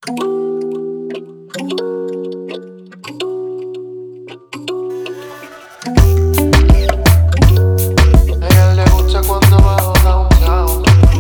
ella le gusta cuando bajo downtown,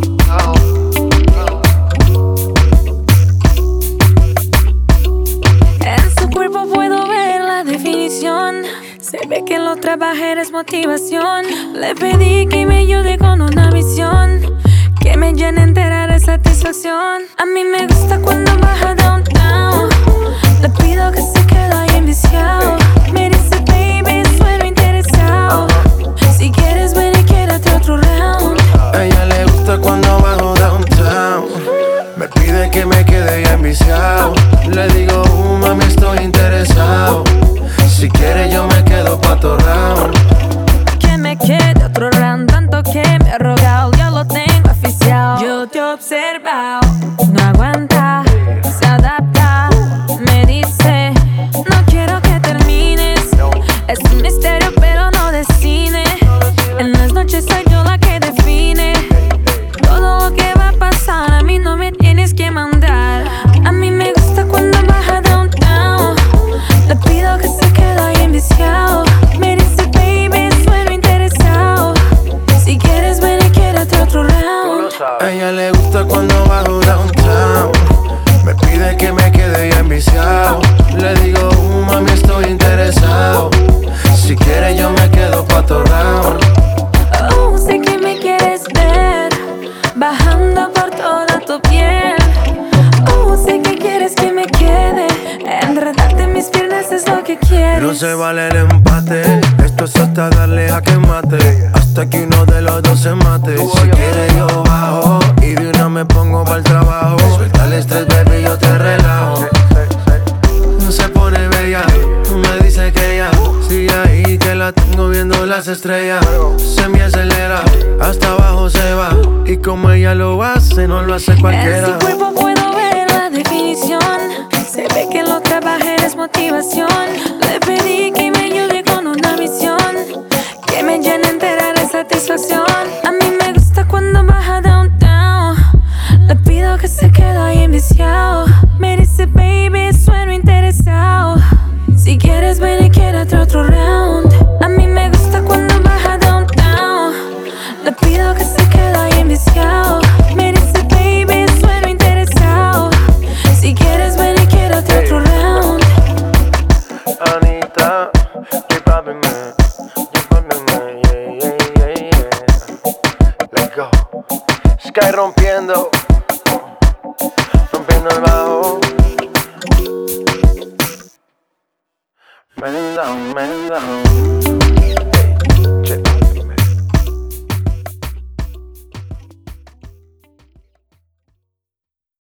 En su cuerpo puedo ver la definición. Se ve que lo trabajar es motivación. Le pedí que me ayude con una visión que me llene entera de satisfacción. A mí me gusta cuando baja downtown. Le pido que se quede ahí enviciado. Me dice baby, sueno interesado. Si quieres ven y quédate otro round. A ella le gusta cuando bajo downtown. Me pide que me quede ya enviciado. Le digo, mami, estoy interesado. Si quiere yo me quedo pa' tu round. Que me quede otro round, tanto que me ha rogado, ya lo tengo oficial. Yo te he observado, no aguanta, se adapta. Me dice, no quiero que termines. Es un misterio pero no de cine. En las noches soy yo la que define todo lo que va a pasar, a mí no me tienes que mandar. A mí me gusta cuando baja downtown. Le pido que se quede ahí enviciado. Me dice baby, sueno interesado. Si quieres ven y quédate otro round. A ella le gusta cuando bajo downtown. Me pide que me quede ya enviciado. Le digo, mami, estoy interesado. Si quiere yo me quedo pa' tu round. Oh, sé que me quieres ver bajando por toda tu piel. Oh, sé que quieres que me quede. Enredarte en mis piernas es lo que quieres. No se vale el empate. Esto es hasta darle a que mate. Hasta que uno de los dos se mate. Si quiere yo bajo y de una me pongo para el trabajo. Suelta el estrés, baby, yo te relajo. No se pone bella, me dice que ya sigue ahí, que la tengo viendo las estrellas. Se me acelera, hasta abajo se va. Y como ella lo hace, no lo hace cualquiera. En su cuerpo puedo ver la definición. Se ve que lo trabajar es motivación. Le pedí que me ayude con una misión que me llene entera de satisfacción. A mí me gusta cuando baja downtown. Le pido que se quede ahí enviciado. Me dice baby, sueno interesado. Si quieres ven y quédate otro round. A mí me gusta cuando baja downtown. Le pido que se quede ahí enviciado. Me dice baby, sueno interesado. Si quieres ven y quédate otro round. Anita, keep popping me, yeah. Let's go. Sky rompiendo el bajo. Man down.